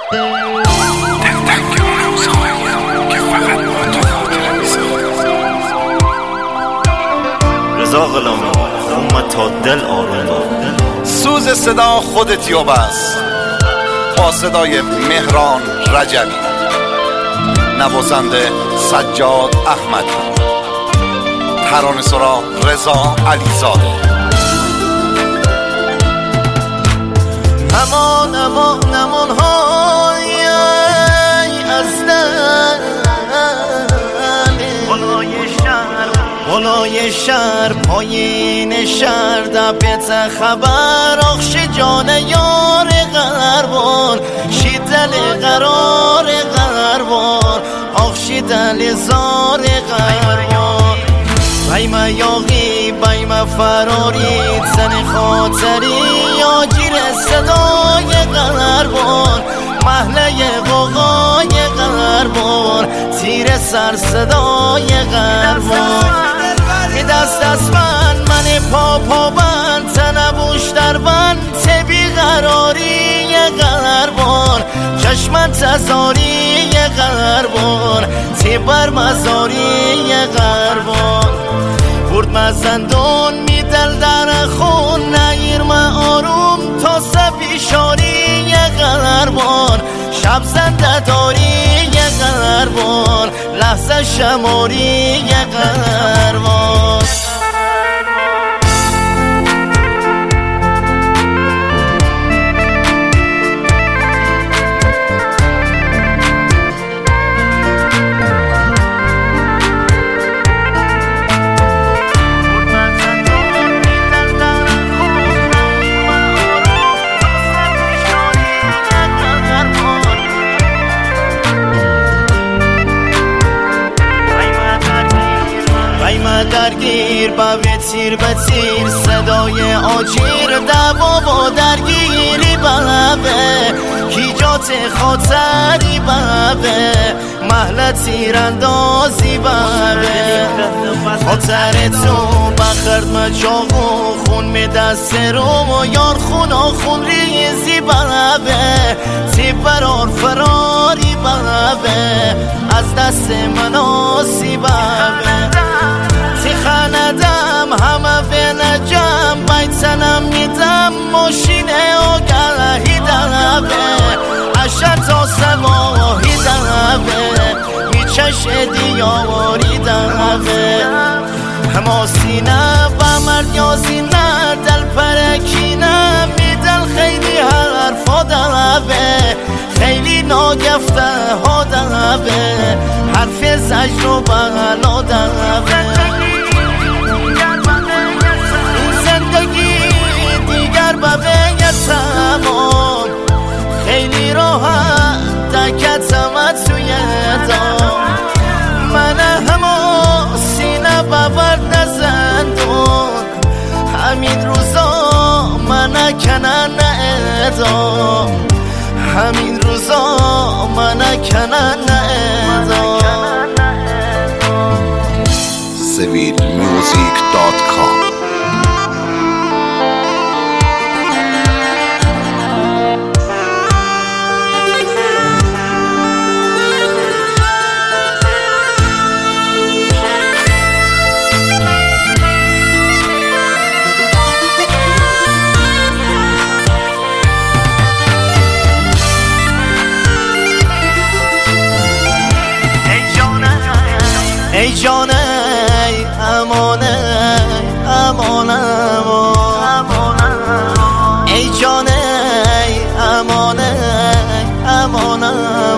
رضا غلامی خون تا دل آروم سوز صدا خودت یاب است با صدای مهران رجبی، نوازنده سجاد احمدی، ترانه‌سرا رضا علیزاده. امان امان امان های از دل بالای شهر پایین شهر دبت خبر آخش جان یار غربان شیدل قرار غربان آخش دل زار غربان بایم یاقی بایم فراری زن خاطری یا گیر صدای غربان محله قوقای غربان تیر سر صدای غربان دست از من پا بند تنبوش در بند تبی قراری غربان چشمن تزاری غربان تبر مزاری غربان برد مزندون میدل در خون نگیر ما آروم تا سپیشاری غربان شب زنده داری غربان لحظه شماری غربان درگیر با تیر به تیر صدای آجیر دوا با درگیری بابه کیجات خاطری بابه محل تیراندازی بابه خاطر تو بخرد مجاقو خون می دست روم و یار خون ریزی بابه تی برار فراری بابه از دست مناسی بابه خاندم همه به نجم بیتنم میدم ماشینه و گلهی دنبه اشر تا سواهی دنبه میچش دیاری دنبه همه سینه و مردیازی نه دل پرکینه میدل خیلی حرفا دنبه خیلی ناگفته ها دنبه حرف زجر و بغلا دنبه تمام خیلی راحت دکتم توی دام من همه سینه ببرد نزندون همین روزا من کنن ادام همین روزا من کنن ادام civilmusic.com ای جانه امانه امانه ای جانه امانه امانه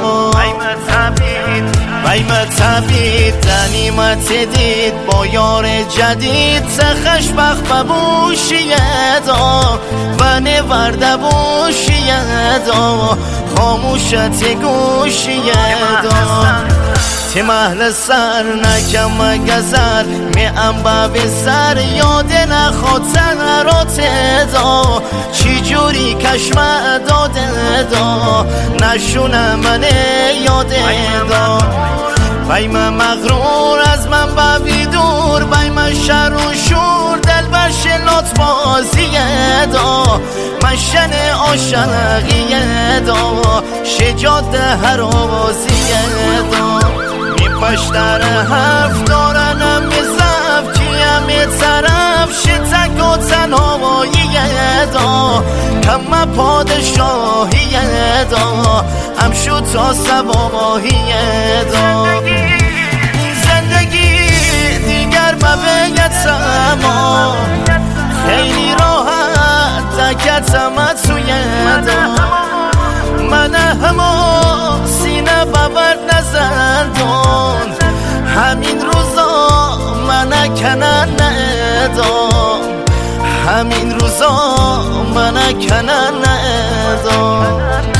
بایم تبید دنیمت دید با یار جدید سخش بخت ببوشیه دا و نورده بوشیه دا خاموشت گوشیه دا تی محل سر نکم گذر می انبا به سر یاد نخاطر را تدا چی جوری کشمه داده دا نشونه من یاد دا بیم مغرور از من بوی دور، بیم شر و شور دل بر شلات بازیه دا، مشن آشنقیه دا، شجاد هر آوازیه دا. می پشتر حرف دارنم می زف کیم می طرف شتک و تنهاییه دا، کم پادشاهیه دا، هم شو تا سباهیه دا. زندگی دیگر مبیتم خیلی راحت دکتم توی دا، من همه سینه ببرد نزندون، همین روزا من کنن ندام، همین روزا من کنن ندام.